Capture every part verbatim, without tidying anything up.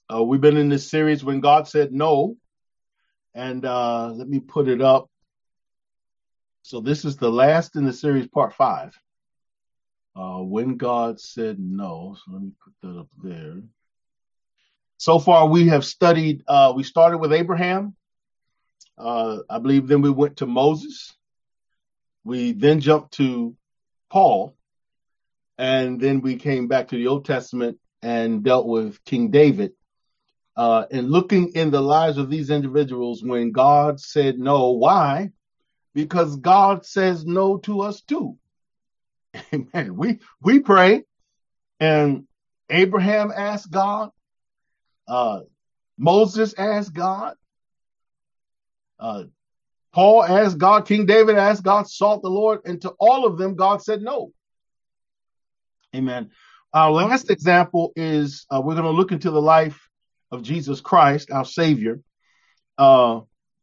Uh, we've been in this series when God said no, and uh, let me put it up. So this is the last in the series, part five. Uh, when God said no. So let me put that up there. So far, we have studied. Uh, we started with Abraham. Uh, I believe then we went to Moses. We then jumped to Paul, and then we came back to the Old Testament and dealt with King David. Uh, and looking in the lives of these individuals when God said no. Why? Because God says no to us too. Amen. We we pray, and Abraham asked God, uh, Moses asked God, uh, Paul asked God, King David asked God, sought the Lord, and to all of them, God said no. Amen. Our last example is uh, we're going to look into the life of Jesus Christ, our Savior. Uh,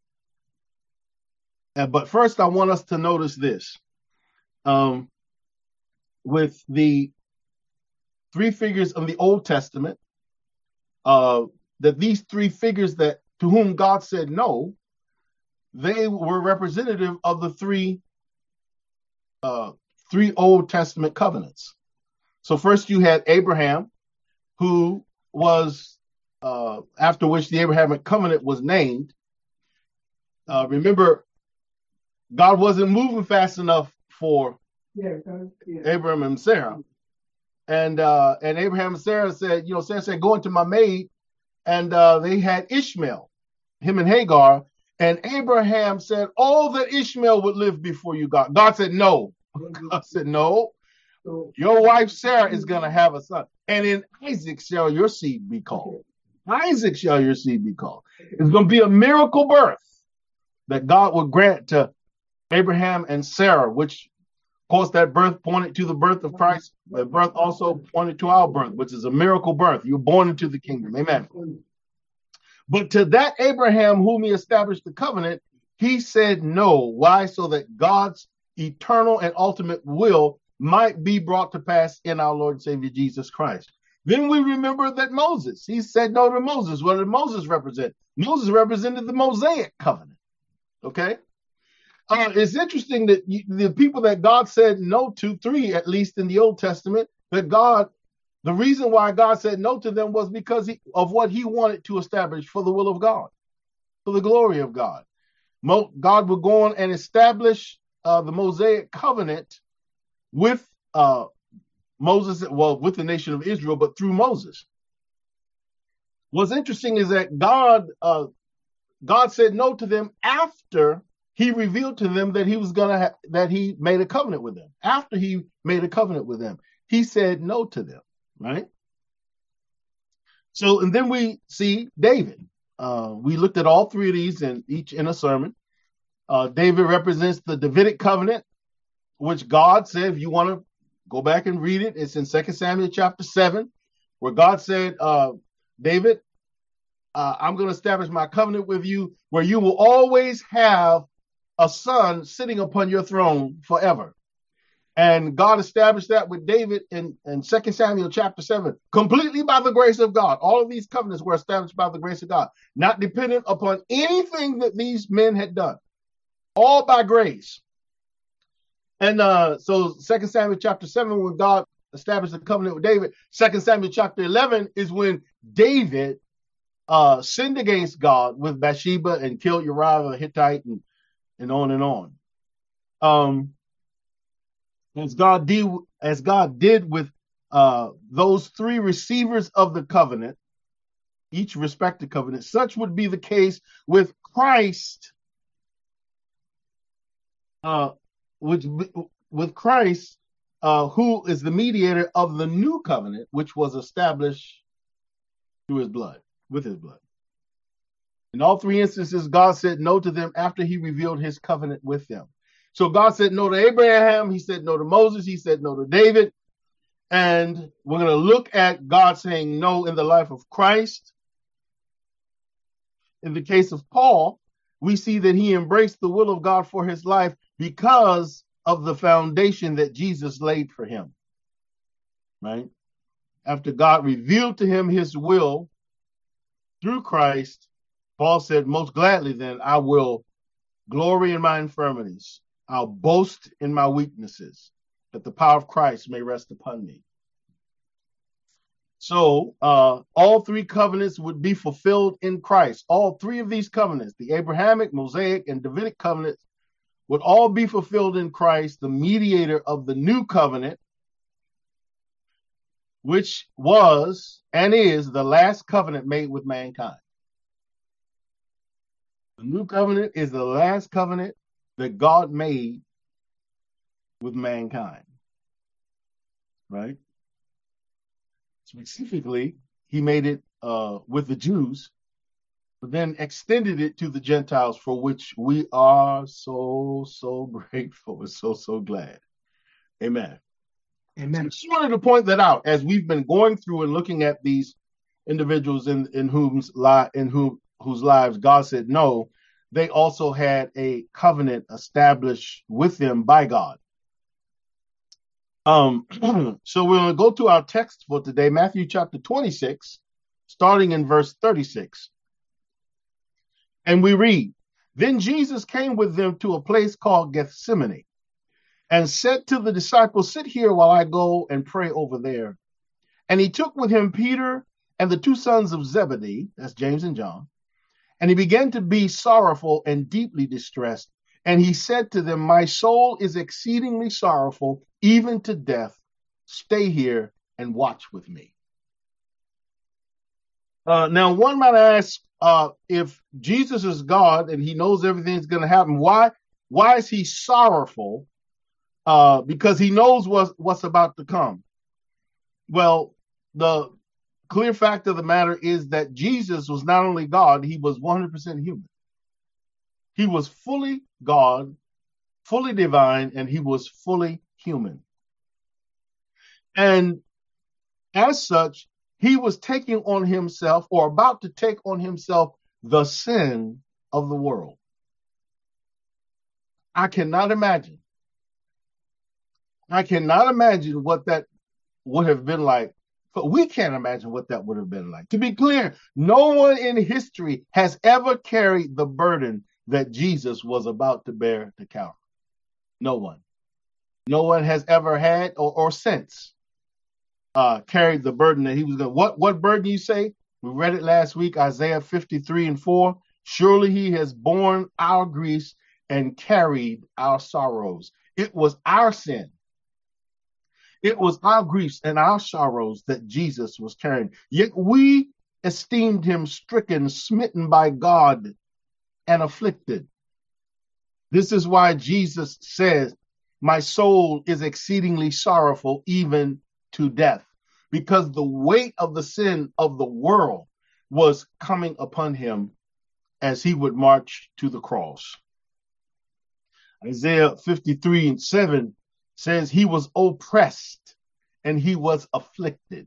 but first, I want us to notice this. Um, with the three figures of the Old Testament, uh, that these three figures that to whom God said no, they were representative of the three uh, three Old Testament covenants. So first you had Abraham, who was uh, after which the Abrahamic covenant was named. Uh, remember, God wasn't moving fast enough for yeah, yeah. Abraham and Sarah. And uh, and Abraham and Sarah said, you know, Sarah said, go into my maid. And uh, they had Ishmael, him and Hagar. And Abraham said, oh, that Ishmael would live before you, God. God said, no. God said, no. Your wife Sarah is going to have a son. And in Isaac shall your seed be called. Isaac shall your seed be called. It's going to be a miracle birth that God will grant to Abraham and Sarah, which of course, that birth pointed to the birth of Christ. That birth also pointed to our birth, which is a miracle birth. You're born into the kingdom. Amen. But to that Abraham whom he established the covenant, he said no. Why? So that God's eternal and ultimate will might be brought to pass in our Lord and Savior Jesus Christ. Then we remember that Moses, he said no to Moses. What did Moses represent? Moses represented the Mosaic covenant. Okay? Uh, it's interesting that you, the people that God said no to, three at least in the Old Testament, that God, the reason why God said no to them was because he, of what he wanted to establish for the will of God, for the glory of God. Mo, God would go on and establish uh, the Mosaic covenant with uh, Moses, well, with the nation of Israel, but through Moses. What's interesting is that God, uh, God said no to them after he revealed to them that he was going to ha- that he made a covenant with them. After he made a covenant with them, he said no to them, right? So, and then we see David. Uh, we looked at all three of these in each in a sermon. Uh, David represents the Davidic covenant, which God said, if you want to go back and read it, it's in Second Samuel chapter seven, where God said, uh, David, uh, I'm going to establish my covenant with you, where you will always have a son sitting upon your throne forever. And God established that with David in, in Second Samuel chapter seven, completely by the grace of God. All of these covenants were established by the grace of God, not dependent upon anything that these men had done, all by grace. And uh, so Second Samuel chapter seven, when God established the covenant with David, Second Samuel chapter eleven is when David uh, sinned against God with Bathsheba and killed Uriah the Hittite, and and on and on. Um, as God did, as God did with uh, those three receivers of the covenant, each respective covenant, such would be the case with Christ, uh, which with Christ, uh, who is the mediator of the new covenant, which was established through his blood, with his blood. In all three instances, God said no to them after he revealed his covenant with them. So God said no to Abraham, he said no to Moses, he said no to David. And we're going to look at God saying no in the life of Christ. In the case of Paul, we see that he embraced the will of God for his life because of the foundation that Jesus laid for him. Right? After God revealed to him his will, through Christ, Paul said, most gladly then I will glory in my infirmities. I'll boast in my weaknesses, that the power of Christ may rest upon me. So uh, all three covenants would be fulfilled in Christ. All three of these covenants, the Abrahamic, Mosaic, and Davidic covenants, would all be fulfilled in Christ, the mediator of the new covenant, which was and is the last covenant made with mankind. The new covenant is the last covenant that God made with mankind, right? Specifically, he made it uh, with the Jews, but then extended it to the Gentiles, for which we are so, so grateful and so, so glad. Amen. Amen. I just wanted to point that out as we've been going through and looking at these individuals in, in whom's li- in whom whose lives God said no, they also had a covenant established with them by God. Um, so we're going to go to our text for today, Matthew chapter twenty-six, starting in verse thirty-six. And we read, Then Jesus came with them to a place called Gethsemane, and said to the disciples, Sit here while I go and pray over there. And he took with him Peter and the two sons of Zebedee, that's James and John, and he began to be sorrowful and deeply distressed. And he said to them, My soul is exceedingly sorrowful, even to death. Stay here and watch with me. Uh, now, one might ask, uh, if Jesus is God and he knows everything's going to happen, why, why is he sorrowful? Uh, because he knows what's, what's about to come. Well, the clear fact of the matter is that Jesus was not only God, he was one hundred percent human. He was fully God, fully divine, and he was fully human. And as such, he was taking on himself, or about to take on himself, the sin of the world. I cannot imagine. I cannot imagine what that would have been like. But we can't imagine what that would have been like. To be clear, no one in history has ever carried the burden that Jesus was about to bear to Calvary. No one. No one has ever had or, or since uh, carried the burden that he was going to. What, what burden you say? We read it last week, Isaiah fifty-three and four. Surely he has borne our griefs and carried our sorrows. It was our sin. It was our griefs and our sorrows that Jesus was carrying. Yet we esteemed him stricken, smitten by God, and afflicted. This is why Jesus says, My soul is exceedingly sorrowful, even to death, because the weight of the sin of the world was coming upon him as he would march to the cross. Isaiah fifty-three and seven says he was oppressed and he was afflicted.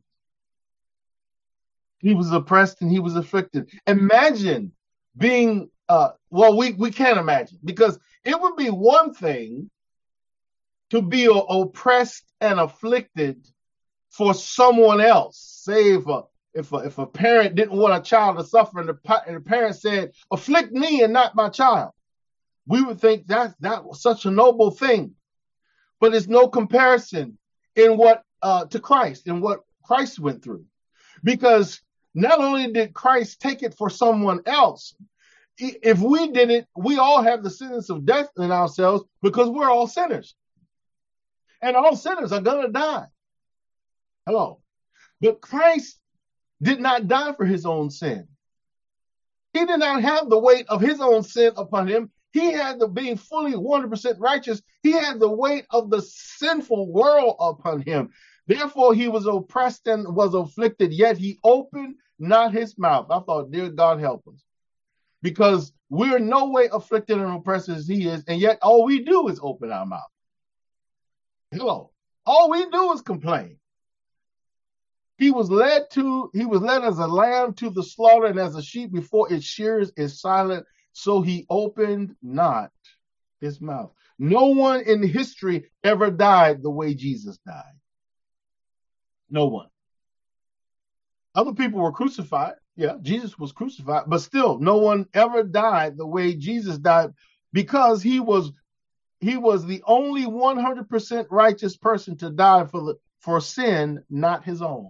He was oppressed and he was afflicted. Imagine being, uh, well, we, we can't imagine, because it would be one thing to be oppressed and afflicted for someone else. Say if a, if a, if a parent didn't want a child to suffer and the, and the parent said, afflict me and not my child. We would think that that was such a noble thing. But there's no comparison in what uh, to Christ and what Christ went through. Because not only did Christ take it for someone else, if we did it, we all have the sentence of death in ourselves because we're all sinners. And all sinners are going to die. Hello. But Christ did not die for his own sin. He did not have the weight of his own sin upon him. He had the being fully one hundred percent righteous. He had the weight of the sinful world upon him. Therefore, he was oppressed and was afflicted, yet he opened not his mouth. I thought, dear God, help us. Because we're no way afflicted and oppressed as he is, and yet all we do is open our mouth. Hello. All we do is complain. He was led to, he was led as a lamb to the slaughter, and as a sheep before its shearers is silent, so he opened not his mouth. No one in history ever died the way Jesus died. No one. Other people were crucified. Yeah, Jesus was crucified, but still, no one ever died the way Jesus died, because he was he was the only one hundred percent righteous person to die for the for sin, not his own.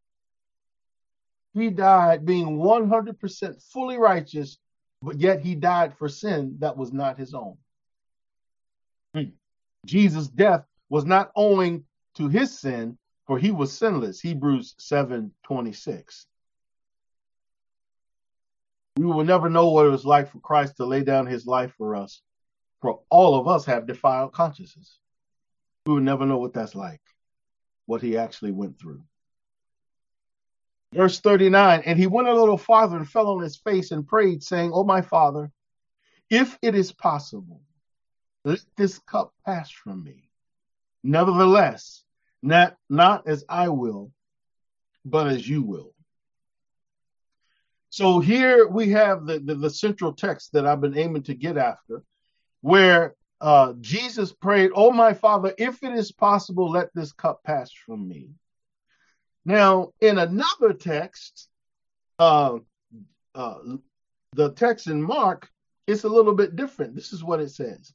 He died being one hundred percent fully righteous, but yet he died for sin that was not his own. Hmm. Jesus' death was not owing to his sin, for he was sinless. Hebrews seven twenty-six. We will never know what it was like for Christ to lay down his life for us, for all of us have defiled consciences. We will never know what that's like, what he actually went through. Verse thirty-nine, and he went a little farther and fell on his face and prayed, saying, "O my Father, if it is possible, let this cup pass from me. Nevertheless, not, not as I will, but as you will." So here we have the, the, the central text that I've been aiming to get after, where uh, Jesus prayed, "Oh my Father, if it is possible, let this cup pass from me." Now, in another text, uh, uh, the text in Mark, it's a little bit different. This is what it says.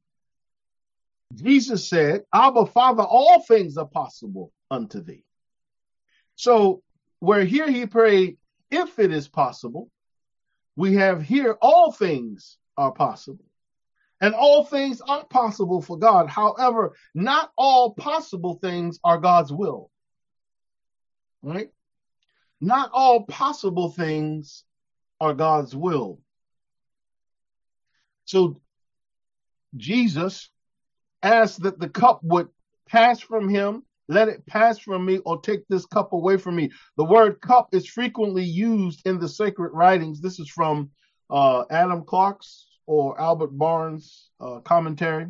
Jesus said, "Abba, Father, all things are possible unto thee." So where here he prayed, "If it is possible," we have here, all things are possible. And all things are possible for God. However, not all possible things are God's will. Right? Not all possible things are God's will. So Jesus asked that the cup would pass from him, let it pass from me, or take this cup away from me. The word cup is frequently used in the sacred writings. This is from uh, Adam Clarke's or Albert Barnes' uh, commentary.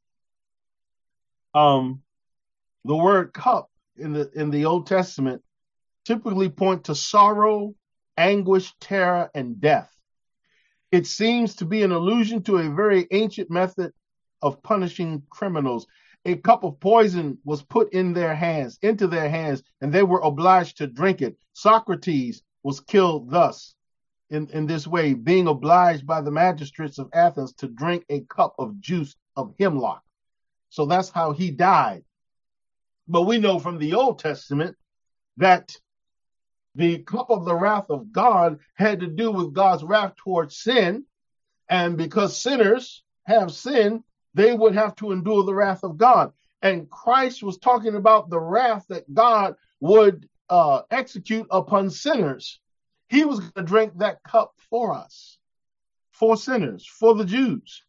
Um, the word cup in the in the Old Testament typically point to sorrow, anguish, terror, and death. It seems to be an allusion to a very ancient method of punishing criminals. A cup of poison was put in their hands, into their hands, and they were obliged to drink it. Socrates was killed thus, in, in this way, being obliged by the magistrates of Athens to drink a cup of juice of hemlock. So that's how he died. But we know from the Old Testament that the cup of the wrath of God had to do with God's wrath towards sin. And because sinners have sinned, they would have to endure the wrath of God. And Christ was talking about the wrath that God would uh, execute upon sinners. He was going to drink that cup for us, for sinners, for the Jews.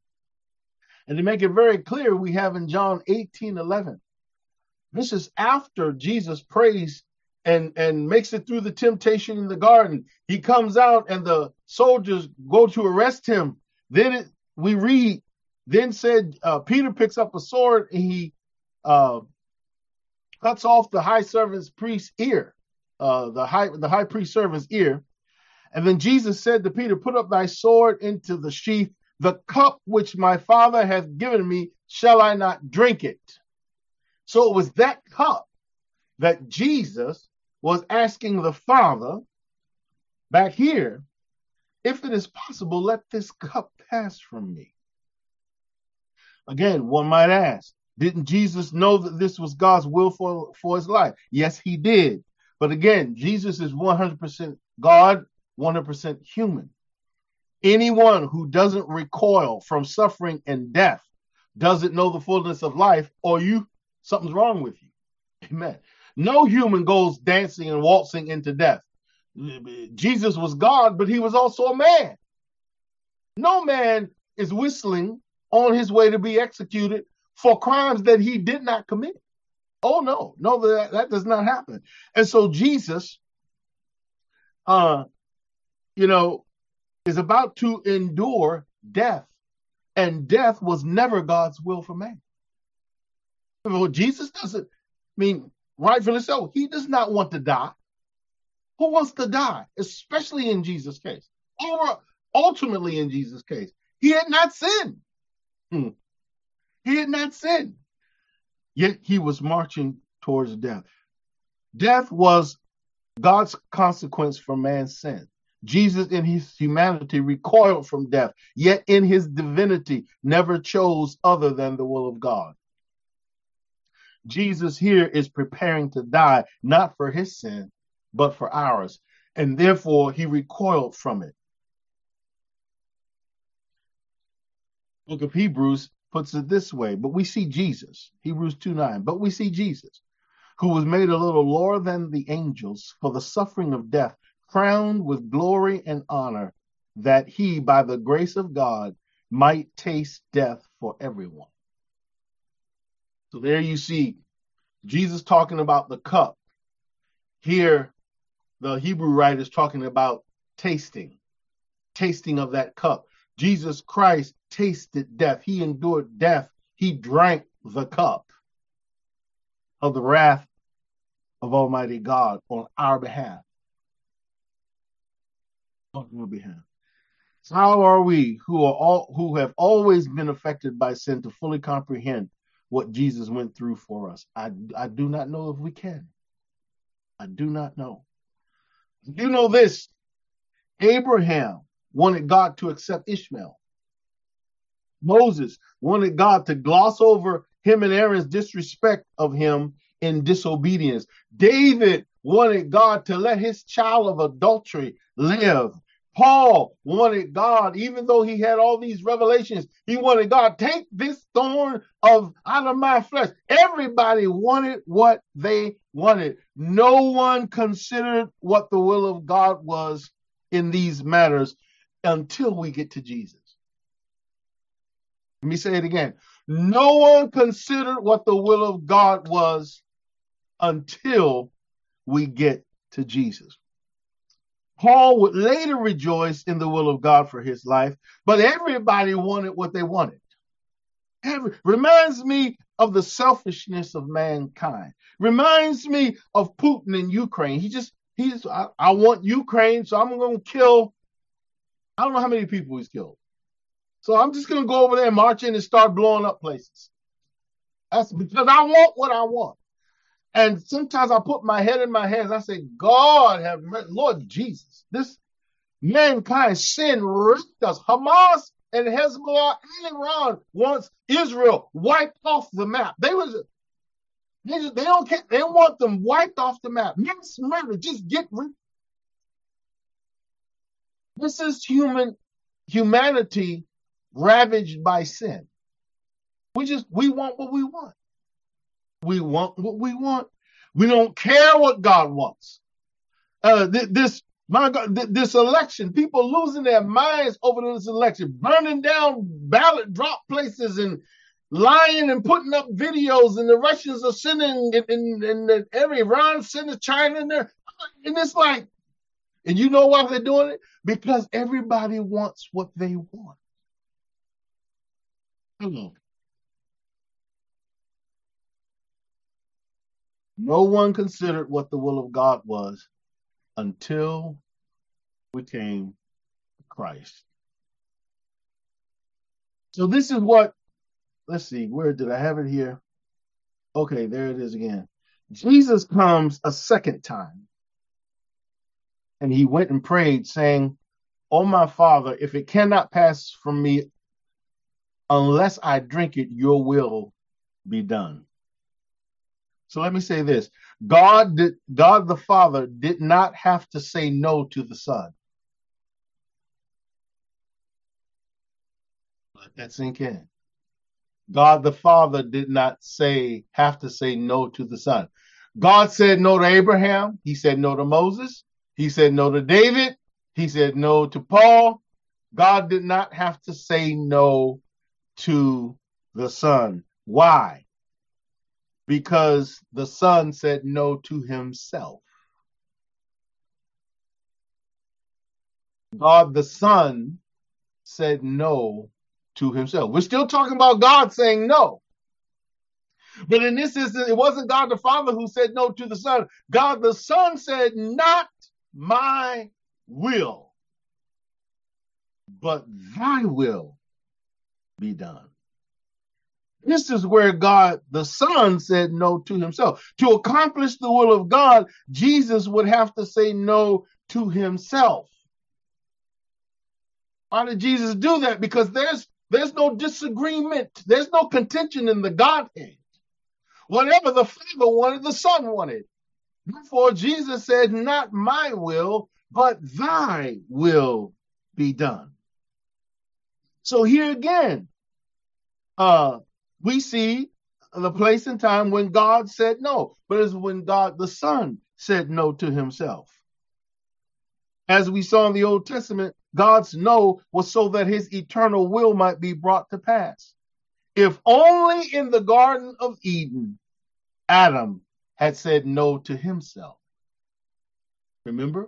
And to make it very clear, we have in John eighteen eleven. This is after Jesus prays and, and makes it through the temptation in the garden. He comes out and the soldiers go to arrest him. Then it, we read, then said, uh, Peter picks up a sword and he uh, cuts off the high servant's priest's ear, uh, the high the high priest servant's ear. And then Jesus said to Peter, "Put up thy sword into the sheath. The cup which my Father hath given me, shall I not drink it?" So it was that cup that Jesus was asking the Father back here, "If it is possible, let this cup pass from me." Again, one might ask, didn't Jesus know that this was God's will for, for his life? Yes, he did. But again, Jesus is one hundred percent God, one hundred percent human. Anyone who doesn't recoil from suffering and death doesn't know the fullness of life, or you, something's wrong with you. Amen. No human goes dancing and waltzing into death. Jesus was God, but he was also a man. No man is whistling on his way to be executed for crimes that he did not commit. Oh, no, no, that, that does not happen. And so Jesus, uh, you know, is about to endure death, and death was never God's will for man. Well, Jesus doesn't, I mean, rightfully so, he does not want to die. Who wants to die? Especially in Jesus' case, or ultimately in Jesus' case. He had not sinned. Hmm. He had not sinned. Yet he was marching towards death. Death was God's consequence for man's sin. Jesus in his humanity recoiled from death, yet in his divinity never chose other than the will of God. Jesus here is preparing to die, not for his sin, but for ours. And therefore he recoiled from it. The book of Hebrews puts it this way, but we see Jesus, Hebrews two nine, but we see Jesus, who was made a little lower than the angels for the suffering of death, crowned with glory and honor, that he, by the grace of God, might taste death for everyone. So there you see Jesus talking about the cup. Here, the Hebrew writer is talking about tasting, tasting of that cup. Jesus Christ tasted death. He endured death. He drank the cup of the wrath of Almighty God on our behalf. On our behalf. So how are we who are all who have always been affected by sin to fully comprehend what Jesus went through for us? I, I do not know if we can. I do not know. You know this. Abraham wanted God to accept Ishmael. Moses wanted God to gloss over him and Aaron's disrespect of him in disobedience. David wanted God to let his child of adultery live. Paul wanted God, even though he had all these revelations, he wanted God, take this thorn of out of my flesh. Everybody wanted what they wanted. No one considered what the will of God was in these matters until we get to Jesus. Let me say it again. No one considered what the will of God was until we get to Jesus. Paul would later rejoice in the will of God for his life, but everybody wanted what they wanted. Every, reminds me of the selfishness of mankind. Reminds me of Putin in Ukraine. He just, he's, I, I want Ukraine, so I'm going to kill, I don't know how many people he's killed. So I'm just going to go over there and march in and start blowing up places. That's because I want what I want. And sometimes I put my head in my hands. I say, God have mercy, Lord Jesus, this mankind sin ripped us. Hamas and Hezbollah and Iran wants Israel wiped off the map. They was they, just, they don't care. They want them wiped off the map. Mass murder, just get rid. This is human humanity ravaged by sin. We just we want what we want. We want what we want. We don't care what God wants. Uh, th- this, my God, th- this election, people losing their minds over this election, burning down ballot drop places and lying and putting up videos, and the Russians are sending, and, and, and every Iran sending China in there. And it's like, and you know why they're doing it? Because everybody wants what they want. Hello. No one considered what the will of God was until we came to Christ. So this is what, let's see, where did I have it here? Okay, there it is again. Jesus comes a second time, and he went and prayed, saying, "Oh, my Father, if it cannot pass from me unless I drink it, your will be done." So let me say this. God did, God the Father did not have to say no to the Son. Let that sink in. God the Father did not say, have to say no to the Son. God said no to Abraham. He said no to Moses. He said no to David. He said no to Paul. God did not have to say no to the Son. Why? Because the Son said no to himself. God the Son said no to himself. We're still talking about God saying no. But in this instance, it wasn't God the Father who said no to the Son. God the Son said, "Not my will, but thy will be done." This is where God, the Son, said no to himself. To accomplish the will of God, Jesus would have to say no to himself. Why did Jesus do that? Because there's there's no disagreement. There's no contention in the Godhead. Whatever the Father wanted, the Son wanted. Therefore, Jesus said, not my will, but thy will be done. So here again, uh, we see the place and time when God said no, but it's when God the Son said no to himself. As we saw in the Old Testament, God's no was so that his eternal will might be brought to pass. If only in the Garden of Eden, Adam had said no to himself. Remember?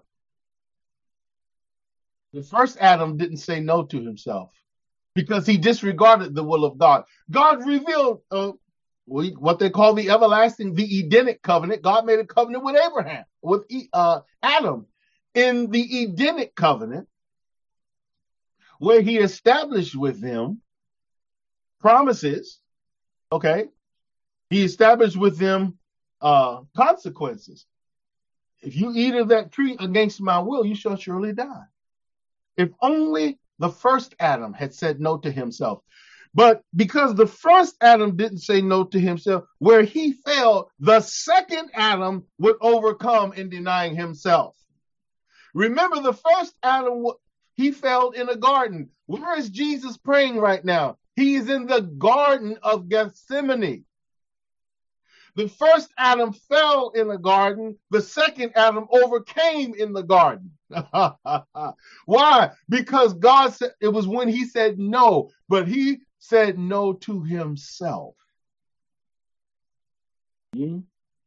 The first Adam didn't say no to himself because he disregarded the will of God. God revealed uh, what they call the everlasting, the Edenic covenant. God made a covenant with Abraham, with uh, Adam. In the Edenic covenant, where he established with them promises, okay, he established with them uh, consequences. If you eat of that tree against my will, you shall surely die. If only the first Adam had said no to himself. But because the first Adam didn't say no to himself, where he failed, the second Adam would overcome in denying himself. Remember, the first Adam, he failed in a garden. Where is Jesus praying right now? He is in the Garden of Gethsemane. The first Adam fell in the garden. The second Adam overcame in the garden. Why? Because God said, it was when he said no, but he said no to himself. Hmm?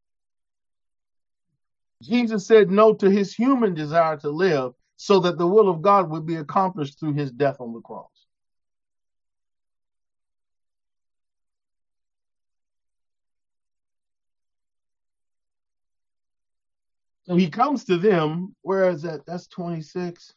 Jesus said no to his human desire to live so that the will of God would be accomplished through his death on the cross. So he comes to them, where is that? That's twenty-six.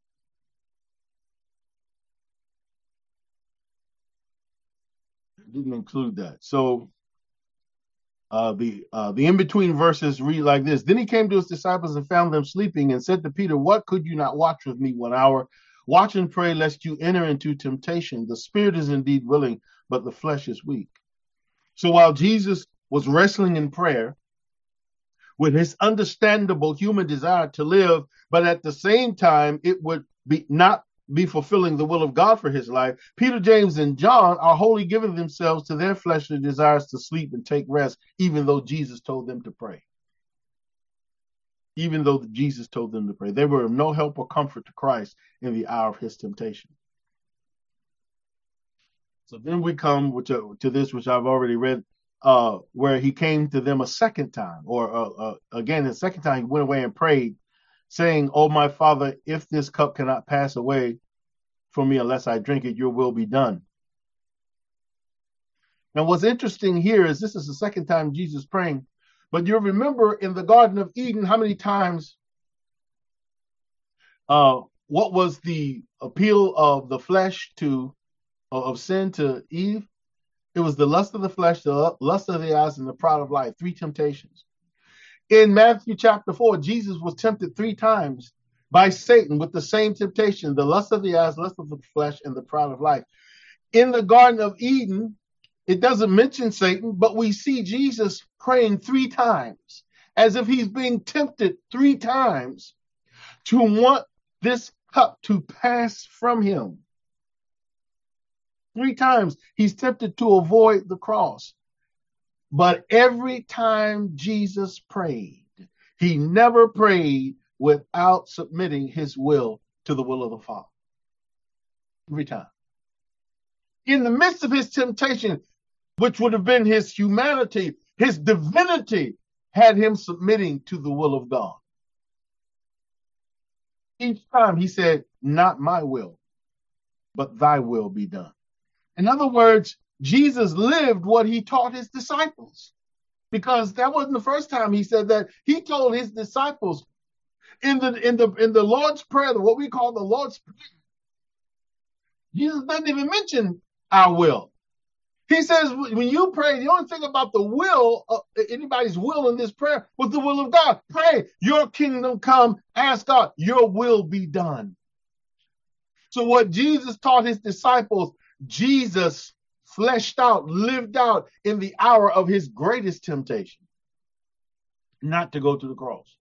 I didn't include that. So uh, the uh, the in-between verses read like this. Then he came to his disciples and found them sleeping and said to Peter, what, could you not watch with me one hour? Watch and pray lest you enter into temptation. The spirit is indeed willing, but the flesh is weak. So while Jesus was wrestling in prayer with his understandable human desire to live, but at the same time, it would be not be fulfilling the will of God for his life, Peter, James, and John are wholly giving themselves to their fleshly desires to sleep and take rest, even though Jesus told them to pray. Even though Jesus told them to pray. They were of no help or comfort to Christ in the hour of his temptation. So then we come which, uh, to this, which I've already read, uh, where he came to them a second time, or uh, uh, again, the second time he went away and prayed, saying, oh, my Father, if this cup cannot pass away from me unless I drink it, your will be done. Now, what's interesting here is this is the second time Jesus praying, but you'll remember in the Garden of Eden, how many times, uh, what was the appeal of the flesh to, of sin to Eve? It was the lust of the flesh, the lust of the eyes, and the pride of life. Three temptations. In Matthew chapter four, Jesus was tempted three times by Satan with the same temptation, the lust of the eyes, lust of the flesh, and the pride of life. In the Garden of Eden, it doesn't mention Satan, but we see Jesus praying three times, as if he's being tempted three times to want this cup to pass from him. Three times he's tempted to avoid the cross. But every time Jesus prayed, he never prayed without submitting his will to the will of the Father. Every time. In the midst of his temptation, which would have been his humanity, his divinity had him submitting to the will of God. Each time he said, not my will, but thy will be done. In other words, Jesus lived what he taught his disciples, because that wasn't the first time he said that. He told his disciples in the in the in the Lord's Prayer, what we call the Lord's Prayer, Jesus doesn't even mention our will. He says, when you pray, the only thing about the will, uh, anybody's will in this prayer was the will of God. Pray, your kingdom come, ask God, your will be done. So what Jesus taught his disciples, Jesus fleshed out, lived out in the hour of his greatest temptation, not to go to the cross.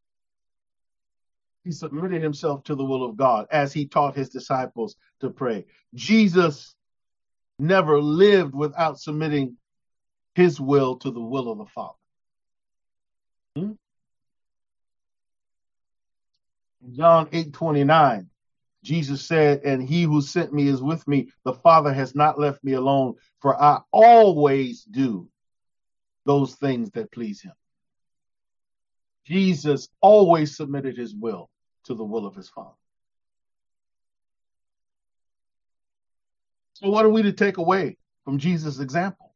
He submitted himself to the will of God as he taught his disciples to pray. Jesus never lived without submitting his will to the will of the Father. Hmm? John eight twenty-nine, Jesus said, and he who sent me is with me. The Father has not left me alone, for I always do those things that please him. Jesus always submitted his will to the will of his Father. So what are we to take away from Jesus' example?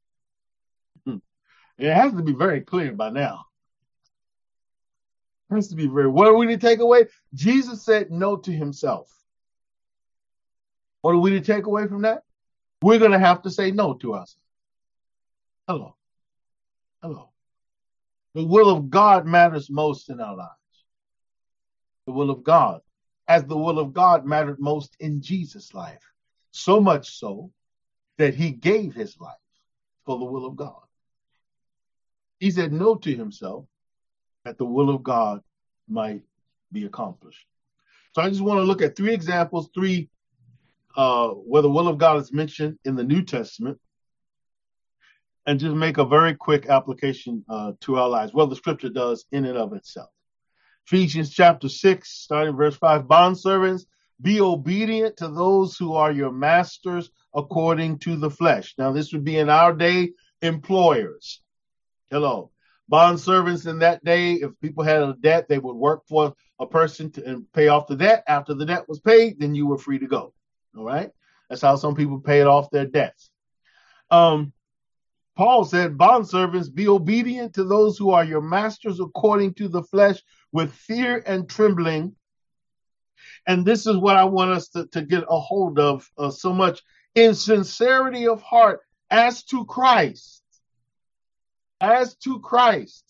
It has to be very clear by now. It has to be very, what are we to take away? Jesus said no to himself. What are we to take away from that? We're going to have to say no to us. Hello. Hello. The will of God matters most in our lives. The will of God, as the will of God mattered most in Jesus' life. So much so that he gave his life for the will of God. He said no to himself that the will of God might be accomplished. So I just want to look at three examples, three uh, where the will of God is mentioned in the New Testament, and just make a very quick application uh, to our lives, what the scripture does in and of itself. Ephesians chapter six, starting verse five, bondservants, be obedient to those who are your masters according to the flesh. Now, this would be in our day, employers. Hello. Bondservants in that day, if people had a debt, they would work for a person to and pay off the debt. After the debt was paid, then you were free to go. All right? That's how some people paid off their debts. Um, Paul said, bondservants, be obedient to those who are your masters according to the flesh with fear and trembling. And this is what I want us to, to get a hold of uh, so much, in sincerity of heart, as to Christ. As to Christ.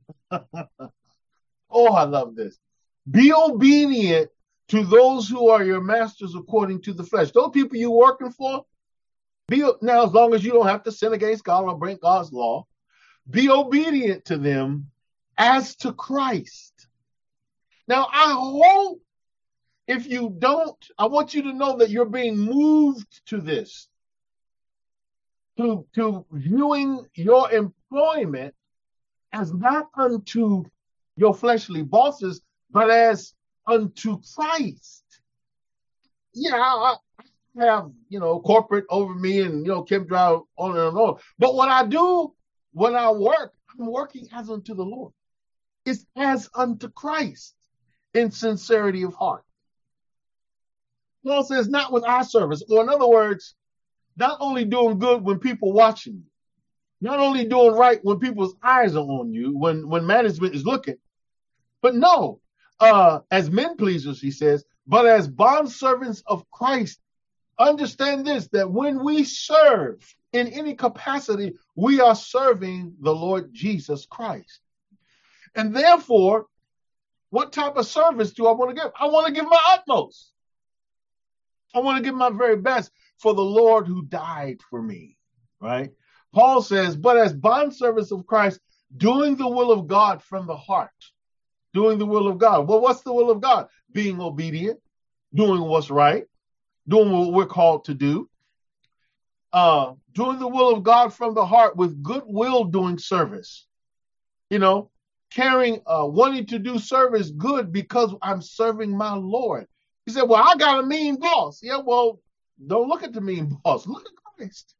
Oh, I love this. Be obedient to those who are your masters according to the flesh. Those people you're working for, be now, as long as you don't have to sin against God or break God's law, be obedient to them as to Christ. Now, I hope if you don't, I want you to know that you're being moved to this, to, to viewing your employment as not unto your fleshly bosses, but as unto Christ. Yeah, I, I have, you know, corporate over me and, you know, Kim drive on and on. But what I do when I work, I'm working as unto the Lord. It's as unto Christ in sincerity of heart. Paul says, not with eye service. Or in other words, not only doing good when people watching you, not only doing right when people's eyes are on you, when, when management is looking, but no, uh, as men pleasers, he says, but as bondservants of Christ. Understand this, that when we serve in any capacity, we are serving the Lord Jesus Christ. And therefore, what type of service do I want to give? I want to give my utmost. I want to give my very best for the Lord who died for me, right? Paul says, but as bondservants of Christ, doing the will of God from the heart, doing the will of God. Well, what's the will of God? Being obedient, doing what's right, doing what we're called to do, uh, doing the will of God from the heart with goodwill, doing service, you know, caring, uh, wanting to do service good because I'm serving my Lord. He said, well, I got a mean boss. Yeah, well, don't look at the mean boss. Look at Christ.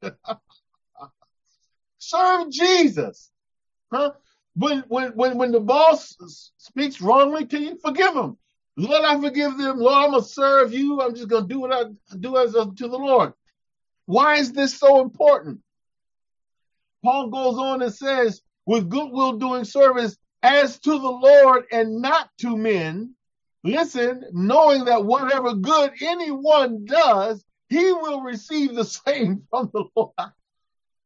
Serve Jesus. Huh? When, when, when, when the boss speaks wrongly to you, forgive him. Lord, I forgive them. Lord, I'm going to serve you. I'm just going to do what I do as to the Lord. Why is this so important? Paul goes on and says, with goodwill doing service as to the Lord and not to men. Listen, knowing that whatever good anyone does, he will receive the same from the Lord.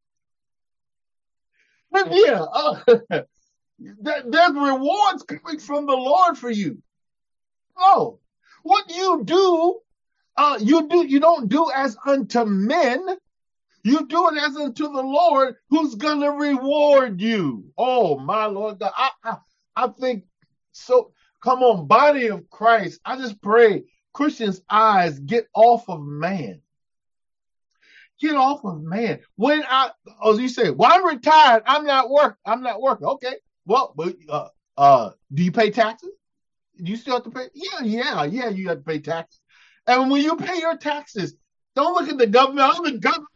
Yeah, uh, there- there's rewards coming from the Lord for you. Oh, what you do, uh, you do you don't do as unto men. You do it as unto the Lord, who's gonna reward you. Oh my Lord God, I I, I think so. Come on, body of Christ. I just pray Christians' eyes get off of man. Get off of man. When I, as you say, well, I'm retired. I'm not work. I'm not working. Okay. Well, but uh, uh, do you pay taxes? Do you still have to pay? Yeah, yeah, yeah. You have to pay taxes. And when you pay your taxes, don't look at the government. I'm the government.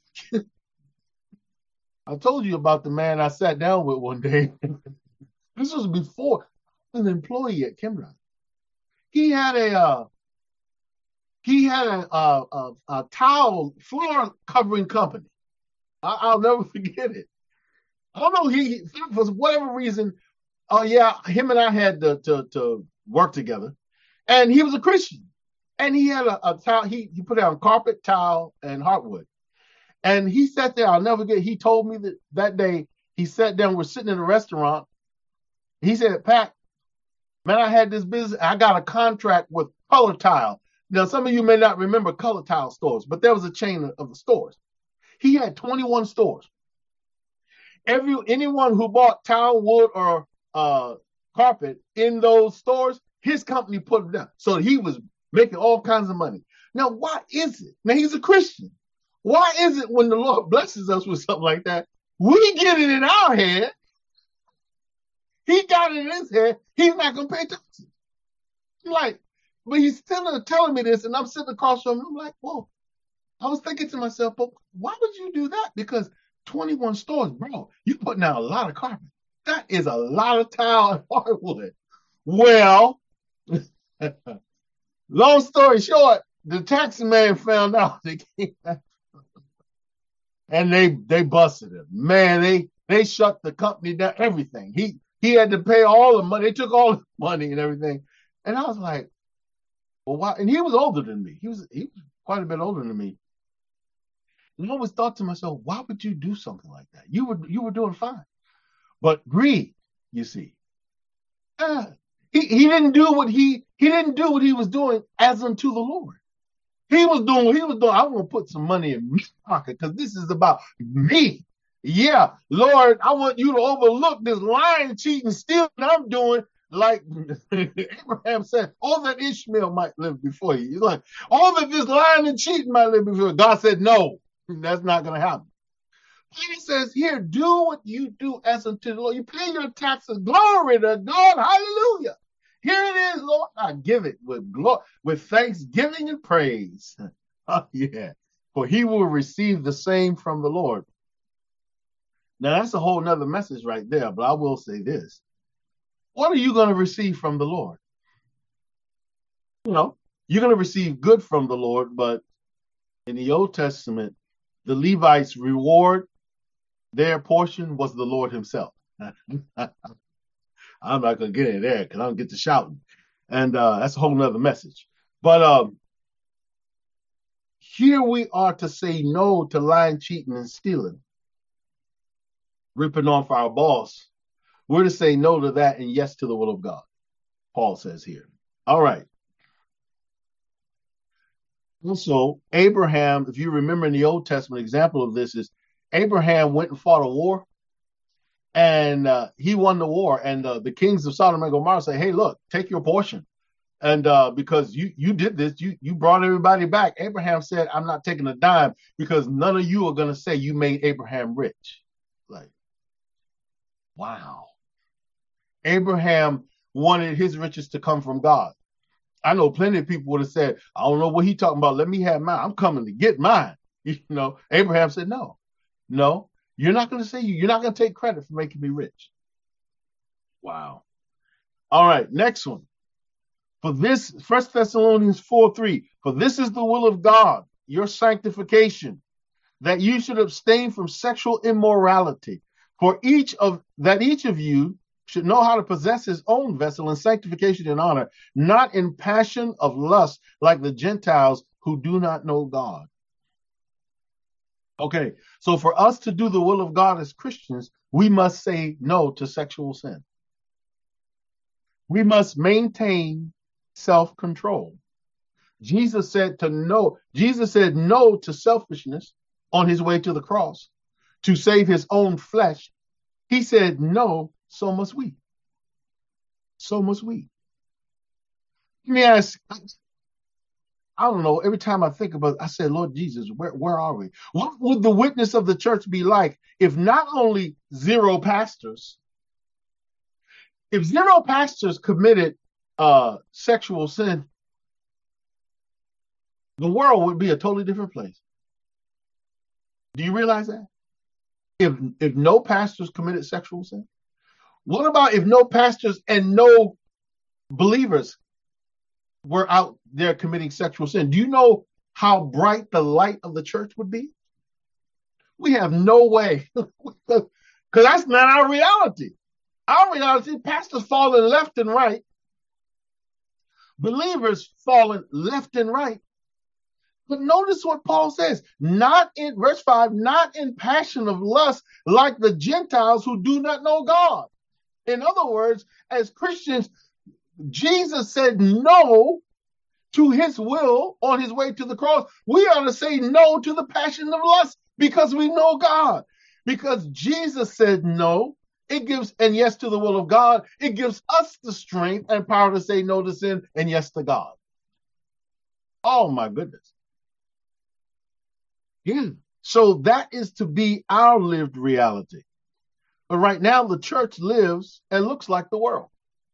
I told you about the man I sat down with one day. This was before an employee at Kimron. He had a uh, he had a, a, a, a towel floor covering company. I, I'll never forget it. I don't know. He for whatever reason. Oh yeah, him and I had to, to to work together, and he was a Christian, and he had a, a towel. He he put down carpet, towel, and hardwood, and he sat there. I'll never get. He told me that that day he sat down. We're sitting in a restaurant. He said, "Pat, man, I had this business. I got a contract with Color Tile. Now, some of you may not remember Color Tile stores, but there was a chain of, of stores. He had twenty-one stores. Every anyone who bought tile, wood, or uh, carpet in those stores, his company put them down. So he was making all kinds of money. Now, why is it? Now, he's a Christian. Why is it when the Lord blesses us with something like that, we get it in our head? He got it in his head. He's not going to pay taxes. I'm like, but he's still telling me this, and I'm sitting across from him. I'm like, whoa. I was thinking to myself, but why would you do that? Because twenty-one stores, bro, you putting out a lot of carpet. That is a lot of tile and hardwood. Well, long story short, the tax man found out, and they they busted him. Man, they they shut the company down. Everything. He he had to pay all the money. They took all the money and everything. And I was like, well, why? And he was older than me. He was he was quite a bit older than me. And I always thought to myself, why would you do something like that? You were you were doing fine. But greed, you see. Uh, he, he didn't do what he he didn't do what he was doing as unto the Lord. He was doing what he was doing. I'm gonna put some money in my pocket because this is about me. Yeah, Lord, I want you to overlook this lying, cheating, stealing I'm doing. Like Abraham said, all that Ishmael might live before you. He's like, all that this lying and cheating might live before you. God said, no, that's not going to happen. He says, here, do what you do as unto the Lord. You pay your taxes. Glory to God. Hallelujah. Here it is, Lord. I give it with glory, with thanksgiving and praise. Oh, yeah. For he will receive the same from the Lord. Now, that's a whole nother message right there, but I will say this. What are you going to receive from the Lord? You know, you're going to receive good from the Lord, but in the Old Testament, the Levites' reward, their portion was the Lord himself. I'm not going to get in there because I don't get to shouting. And uh, that's a whole nother message. But um, here we are to say no to lying, cheating, and stealing, ripping off our boss. We're to say no to that and yes to the will of God, Paul says here. All right. Also, Abraham, if you remember in the Old Testament, example of this is Abraham went and fought a war, and uh, he won the war. And uh, the kings of Sodom and Gomorrah say, hey, look, take your portion. And uh, because you you did this, you, you brought everybody back. Abraham said, I'm not taking a dime because none of you are going to say you made Abraham rich. Like, wow. Abraham wanted his riches to come from God. I know plenty of people would have said, I don't know what he's talking about. Let me have mine. I'm coming to get mine. You know, Abraham said, no, no, you're not going to say you. You're not going to take credit for making me rich. Wow. All right, next one. For this, First Thessalonians four three, for this is the will of God, your sanctification, that you should abstain from sexual immorality. For each of that each of you should know how to possess his own vessel in sanctification and honor, not in passion of lust like the Gentiles who do not know God. Okay, so for us to do the will of God as Christians, we must say no to sexual sin. We must maintain self-control. Jesus said to no, Jesus said no to selfishness on his way to the cross to save his own flesh. He said no, so must we. So must we. Let me ask, I don't know, every time I think about it, I said, Lord Jesus, where, where are we? What would the witness of the church be like if not only zero pastors, if zero pastors committed uh, sexual sin, the world would be a totally different place. Do you realize that? If if no pastors committed sexual sin? What about if no pastors and no believers were out there committing sexual sin? Do you know how bright the light of the church would be? We have no way, because that's not our reality. Our reality, pastors falling left and right, believers falling left and right. But notice what Paul says, not in verse five, not in passion of lust like the Gentiles who do not know God. In other words, as Christians, Jesus said no to his will on his way to the cross. We ought to say no to the passion of lust because we know God. Because Jesus said no, it gives, and yes to the will of God, it gives us the strength and power to say no to sin and yes to God. Oh my goodness. Yeah. So that is to be our lived reality. But right now, the church lives and looks like the world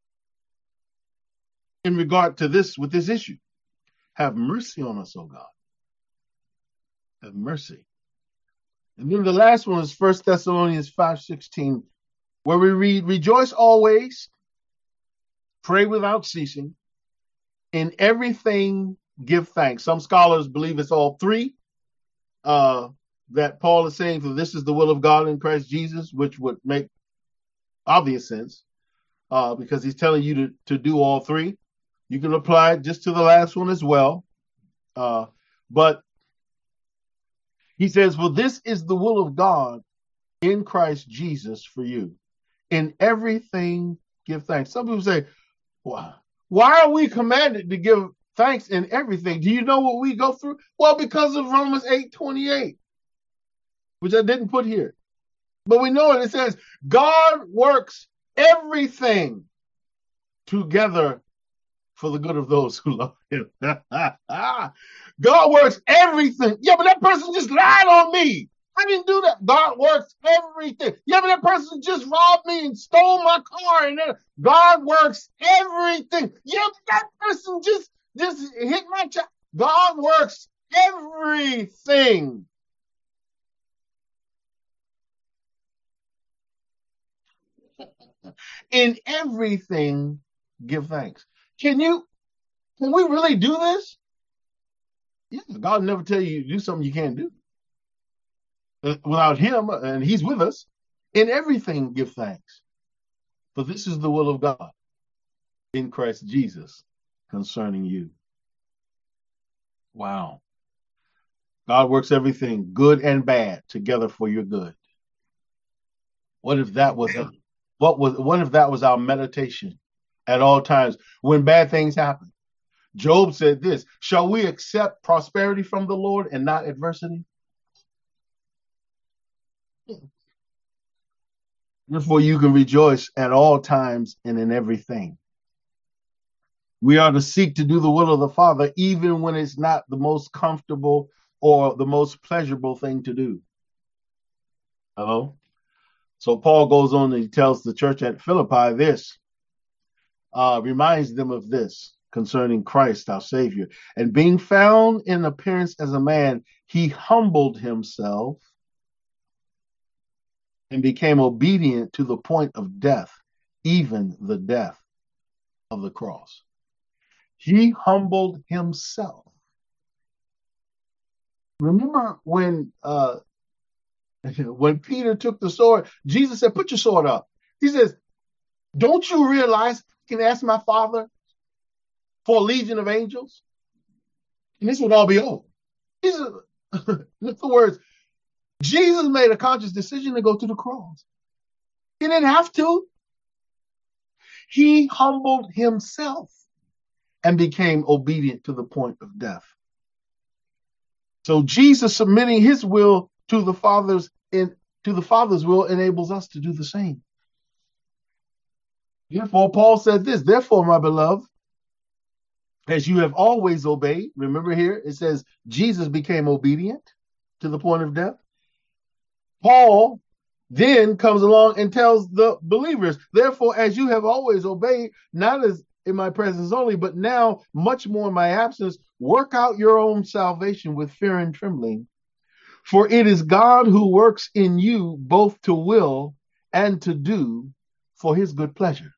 in regard to this, with this issue. Have mercy on us, oh God. Have mercy. And then the last one is First Thessalonians five sixteen, where we read, rejoice always, pray without ceasing, in everything give thanks. Some scholars believe it's all three. Uh, that Paul is saying, for this is the will of God in Christ Jesus, which would make obvious sense, uh, because he's telling you to, to do all three. You can apply it just to the last one as well. Uh, but he says, well, this is the will of God in Christ Jesus for you. In everything, give thanks. Some people say, why, why are we commanded to give thanks in everything? Do you know what we go through? Well, because of Romans eight twenty-eight, which I didn't put here. But we know it. It says, God works everything together for the good of those who love him. God works everything. Yeah, but that person just lied on me. I didn't do that. God works everything. Yeah, but that person just robbed me and stole my car. And then God works everything. Yeah, but that person just, just hit my child. God works everything. In everything, give thanks. Can you, can we really do this? Yeah, God never tell you to do something you can't do. Uh, without him, and he's with us, in everything give thanks. For this is the will of God in Christ Jesus concerning you. Wow. God works everything, good and bad, together for your good. What if that was a, what was what if that was our meditation at all times when bad things happen? Job said this, shall we accept prosperity from the Lord and not adversity? Therefore, you can rejoice at all times and in everything. We are to seek to do the will of the Father, even when it's not the most comfortable or the most pleasurable thing to do. Hello? So Paul goes on and he tells the church at Philippi this, uh, reminds them of this concerning Christ, our Savior. And being found in appearance as a man, he humbled himself and became obedient to the point of death, even the death of the cross. He humbled himself. Remember when uh, when Peter took the sword, Jesus said, put your sword up. He says, don't you realize I can ask my Father for a legion of angels? And this would all be over. Jesus, in other words, Jesus made a conscious decision to go to the cross. He didn't have to. He humbled himself and became obedient to the point of death. So Jesus submitting his will to the Father's in to the Father's will enables us to do the same. Therefore, Paul said this, therefore, my beloved, as you have always obeyed, remember here, it says Jesus became obedient to the point of death. Paul then comes along and tells the believers, therefore, as you have always obeyed, not as in my presence only, but now much more in my absence, work out your own salvation with fear and trembling. For it is God who works in you both to will and to do for his good pleasure.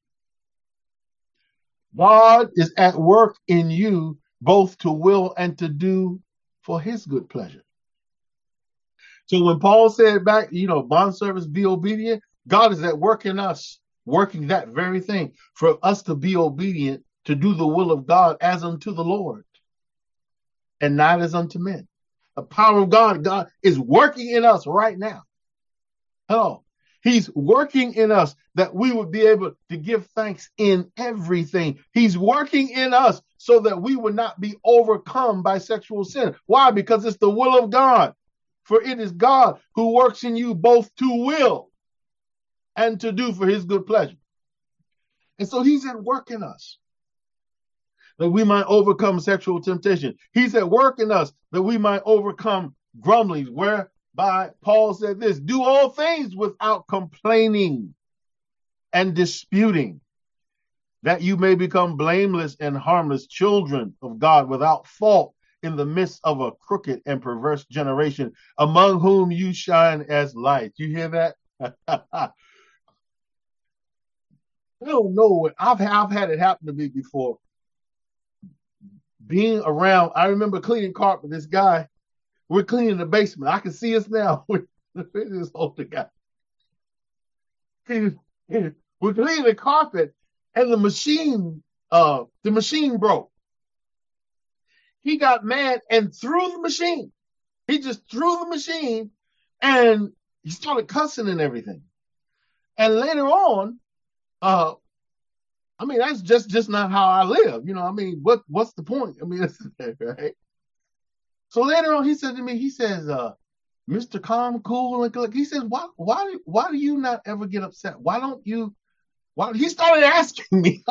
God is at work in you both to will and to do for his good pleasure. So when Paul said back, you know, bondservants, be obedient, God is at work in us, working that very thing for us to be obedient, to do the will of God as unto the Lord and not as unto men. The power of God, God is working in us right now. Hello. He's working in us that we would be able to give thanks in everything. He's working in us so that we would not be overcome by sexual sin. Why? Because it's the will of God. For it is God who works in you both to will and to do for his good pleasure. And so he's at work in us that we might overcome sexual temptation. He's at work in us that we might overcome grumblings, whereby Paul said this, do all things without complaining and disputing, that you may become blameless and harmless children of God without fault in the midst of a crooked and perverse generation, among whom you shine as lights. You hear that? I don't know. I've, I've had it happen to me before. Being around, I remember cleaning carpet. This guy, we're cleaning the basement. I can see us now. This older guy. We're cleaning the carpet, and the machine, uh, the machine broke. He got mad and threw the machine. He just threw the machine, and he started cussing and everything. And later on, uh, I mean, that's just, just not how I live. You know, I mean, what what's the point? I mean, right? So later on, he said to me, he says, uh, Mister Calm, Cool, and Collect. He says, why, why, why do you not ever get upset? Why don't you? Why? He started asking me.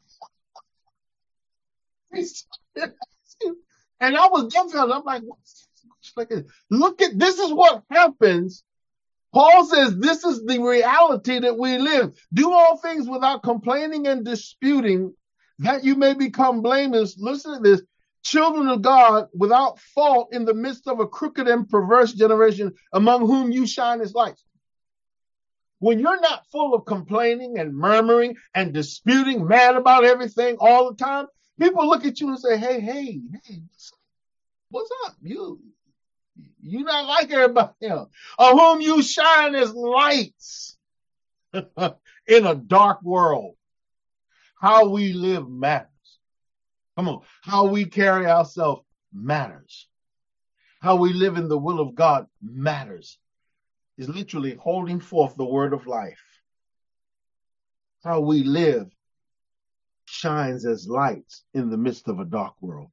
He started asking, and I was dumbfounded. I'm like, what's like? Look at this is what happens. Paul says this is the reality that we live. Do all things without complaining and disputing, that you may become blameless. Listen to this. Children of God without fault in the midst of a crooked and perverse generation, among whom you shine as lights. When you're not full of complaining and murmuring and disputing, mad about everything all the time, people look at you and say, hey, hey, hey, what's up? You, you not like everybody else. Of whom you shine as lights in a dark world. How we live matters. Come on. How we carry ourselves matters. How we live in the will of God matters. Is literally holding forth the word of life. How we live shines as lights in the midst of a dark world.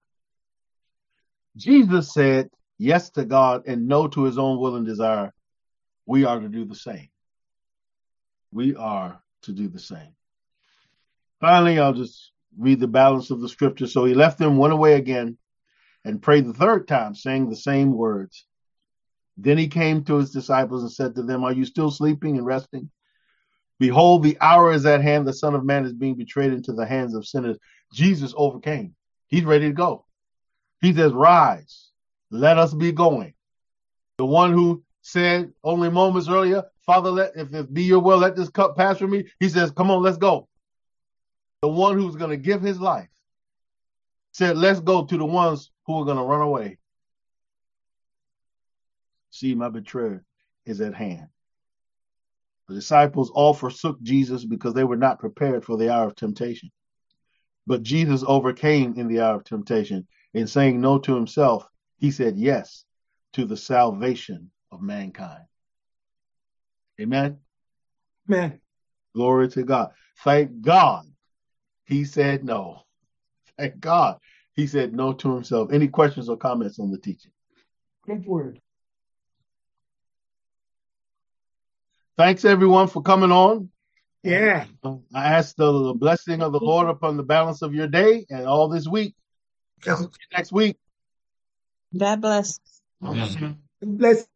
Jesus said yes to God and no to his own will and desire. We are to do the same. We are to do the same. Finally, I'll just read the balance of the scripture. So he left them, went away again, and prayed the third time, saying the same words. Then he came to his disciples and said to them, are you still sleeping and resting? Behold, the hour is at hand. The Son of Man is being betrayed into the hands of sinners. Jesus overcame. He's ready to go. He says, rise, let us be going. The one who said only moments earlier, Father, let if it be your will, let this cup pass from me. He says, come on, let's go. The one who's going to give his life said, let's go to the ones who are going to run away. See, my betrayer is at hand. The disciples all forsook Jesus because they were not prepared for the hour of temptation. But Jesus overcame in the hour of temptation. In saying no to himself, he said yes to the salvation of mankind. Amen? Amen. Glory to God. Thank God he said no. Thank God he said no to himself. Any questions or comments on the teaching? Good word. Thanks, everyone, for coming on. Yeah. I ask the blessing of the Lord upon the balance of your day and all this week. God Next week. God bless. bless.